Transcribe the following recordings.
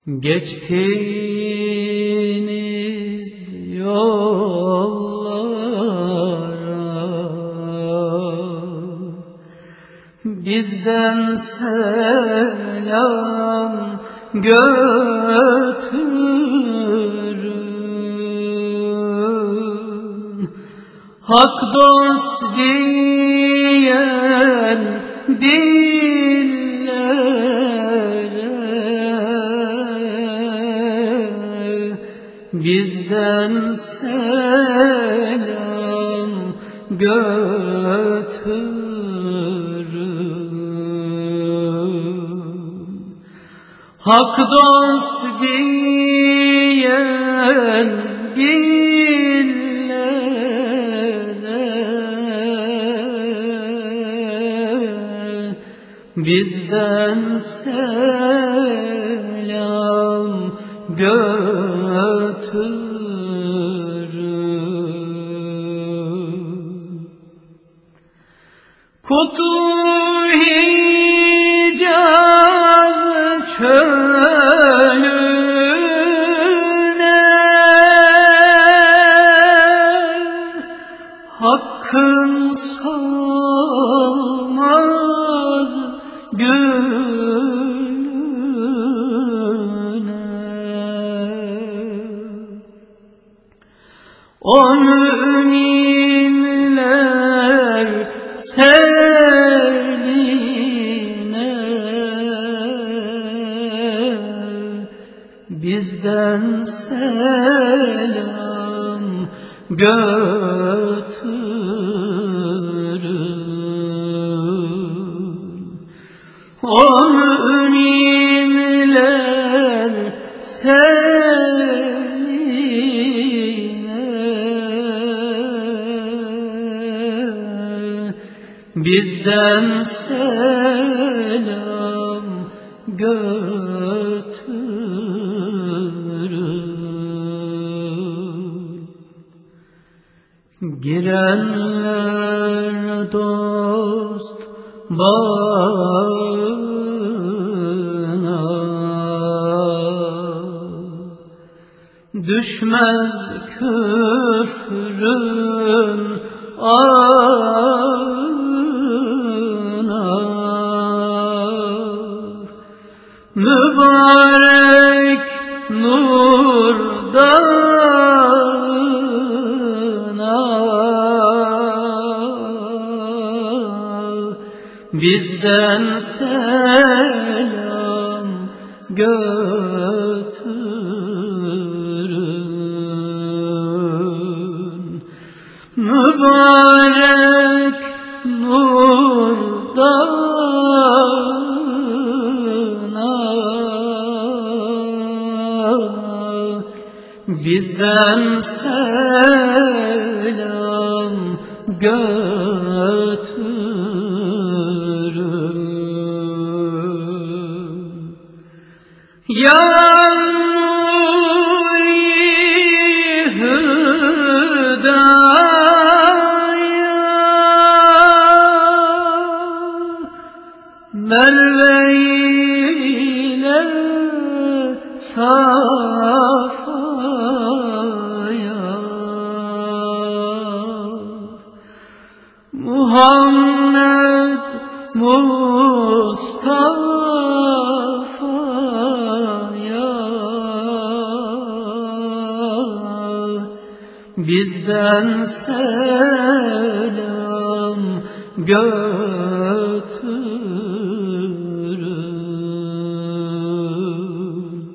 Geçtiğiniz yollara bizden selam götürün. Hak dost diyen dillere bizden selam götürün. Hak dost diyen dillere bizden selam götürün. Kutlu Hicaz çölüne hakkın solmaz gülüne. O müminler seline bizden selam götürün. O müminler seline bizden selam götürün. Girenler dost bağına düşmez küfrün ağına. Mübarek nur dağına bizden selam götürün. Mübarek nur dağına bizden selam götürün. Ya Nuri Hüdaya Merve ile Safaya Muhammed Mustafa'ya bizden selam götürün.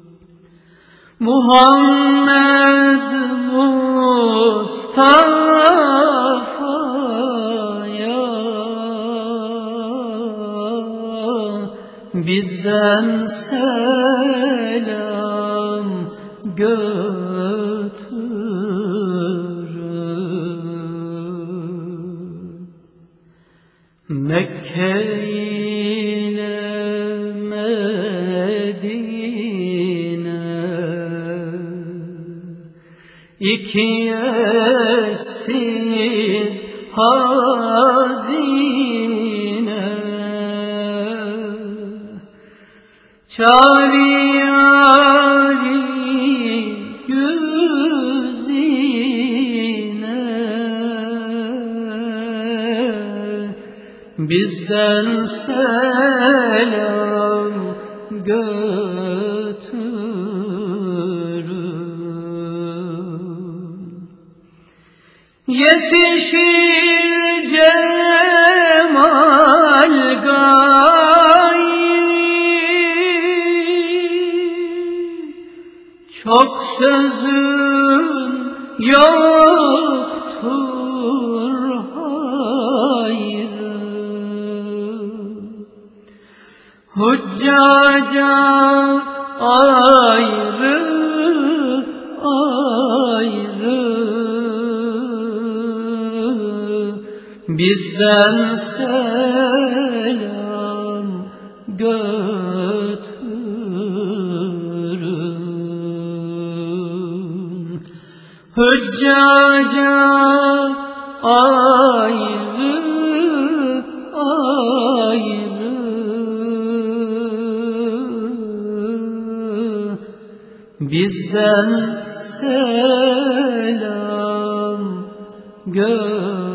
Muhammed Mustafa'ya bizden selam götürün. Mekke ile Medine iki eşsiz hazine, çare götürün. Yetişir cemal gayri, çok sözün yoktur hayrı. Huccaca ayrı ayrı, bizden selam götürün. Huccaca ayrı ayrı, bizden selam götürün.